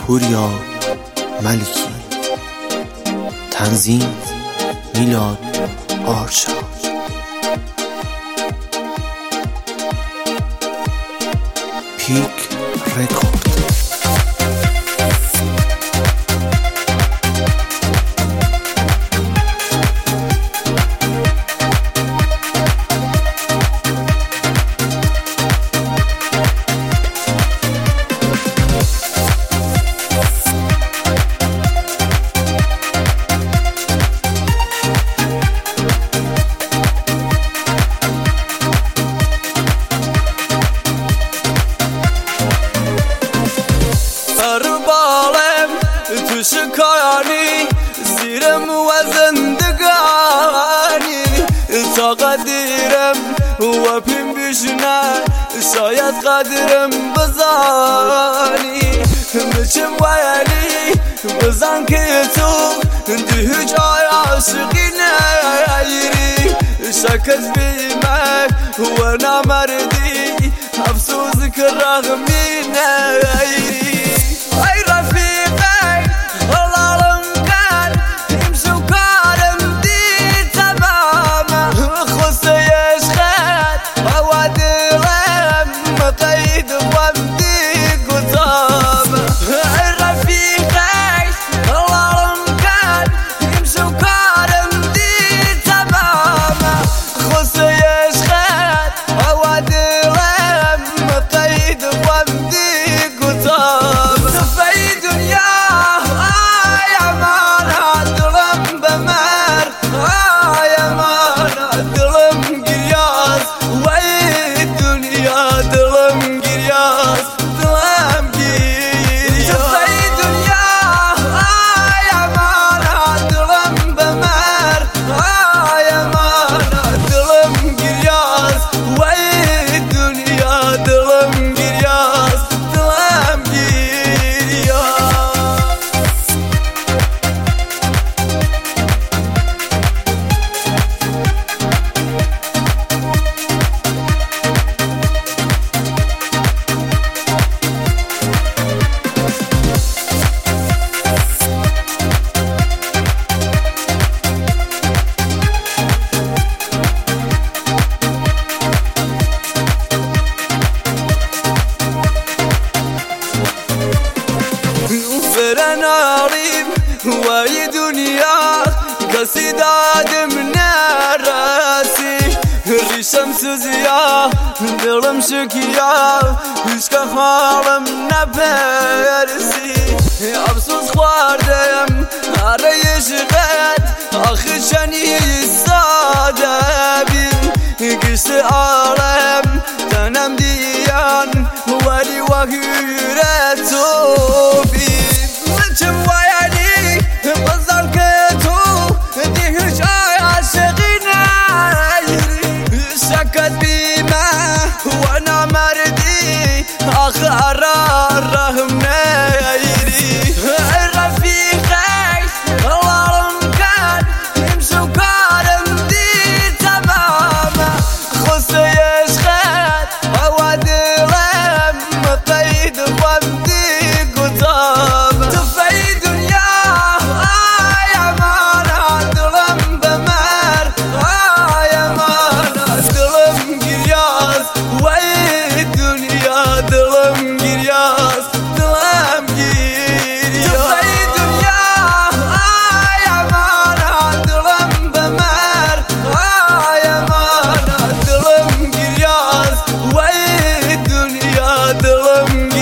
پوریا ملکی. تنظیم میلاد آرشا. پیک رکورد. شکایانی زیرم و زندگانی تا قدیرم و پیم بیشنه شاید قدرم بزانی مچم ویلی بزن که تو دیه جای عاشقی نیری شکست بیمه و نمردی افسوز که رغمی نیری. ای رفیقه فرناریم وای دنیا کسی دادم نرسی ریشم سوزیا دلم شکیا هیچ که حالم نپرسی افسوس خوردم هر عشقت آخر شنی ساده بین گشت عالم تنم دیان ولی وحیرت تو بین مچم ویلی بزن که تو دیه جای عاشقی نیری شکت بیمه و نمردی آخر رحم نیری. رفیقه اللهم کن امشو کارم دی تمامه خسته عشقت و دلم قید ومدی کتابه تو فی دنیا آی امانه دلم بمر آی امانه دلم گریاز وی دنیا دلم گریاز دلم گریاز تو فی دنیا آی امانه دلم بمر آی امانه دلم گریاز وی دنیا دلم